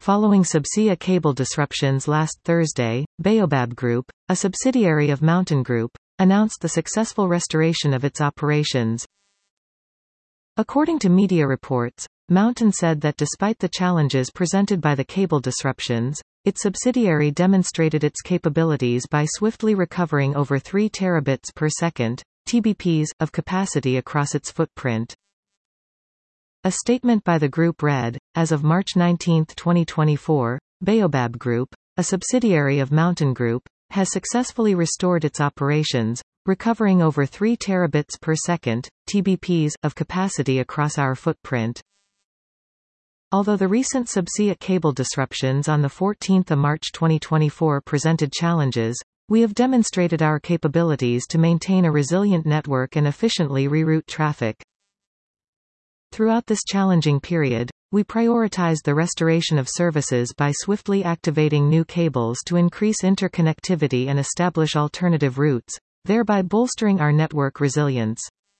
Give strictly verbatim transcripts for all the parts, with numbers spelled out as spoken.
Following subsea cable disruptions last Thursday, Baobab Group, a subsidiary of Mountain Group, announced the successful restoration of its operations. According to media reports, Mountain said that despite the challenges presented by the cable disruptions, its subsidiary demonstrated its capabilities by swiftly recovering over three terabits per second, T B Ps, of capacity across its footprint. A statement by the group read, as of March nineteenth twenty twenty-four, Baobab Group, a subsidiary of Mountain Group, has successfully restored its operations, recovering over three terabits per second, T B Ps, of capacity across our footprint. Although the recent subsea cable disruptions on the fourteenth of March twenty twenty-four presented challenges, we have demonstrated our capabilities to maintain a resilient network and efficiently reroute traffic. Throughout this challenging period, we prioritized the restoration of services by swiftly activating new cables to increase interconnectivity and establish alternative routes, thereby bolstering our network resilience.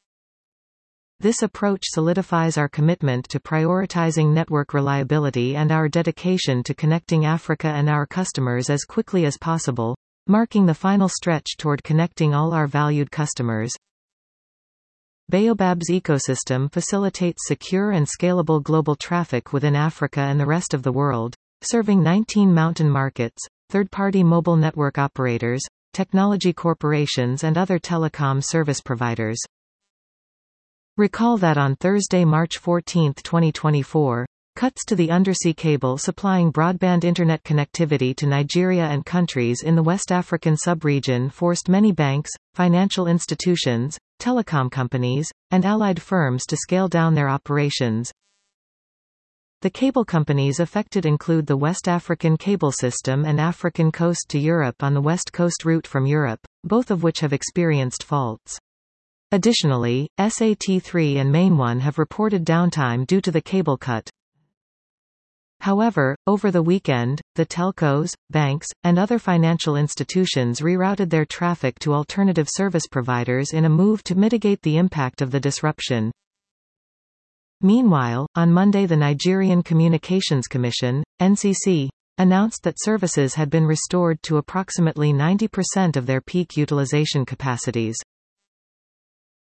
This approach solidifies our commitment to prioritizing network reliability and our dedication to connecting Africa and our customers as quickly as possible, marking the final stretch toward connecting all our valued customers. Baobab's ecosystem facilitates secure and scalable global traffic within Africa and the rest of the world, serving nineteen mountain markets, third-party mobile network operators, technology corporations and other telecom service providers. Recall that on Thursday, March fourteenth twenty twenty-four, cuts to the undersea cable supplying broadband internet connectivity to Nigeria and countries in the West African sub-region forced many banks, financial institutions, telecom companies, and allied firms to scale down their operations. The cable companies affected include the West African Cable System and African Coast to Europe on the West Coast route from Europe, both of which have experienced faults. Additionally, S A T three and Main one have reported downtime due to the cable cut. However, over the weekend, the telcos, banks, and other financial institutions rerouted their traffic to alternative service providers in a move to mitigate the impact of the disruption. Meanwhile, on Monday the Nigerian Communications Commission, N C C, announced that services had been restored to approximately ninety percent of their peak utilization capacities.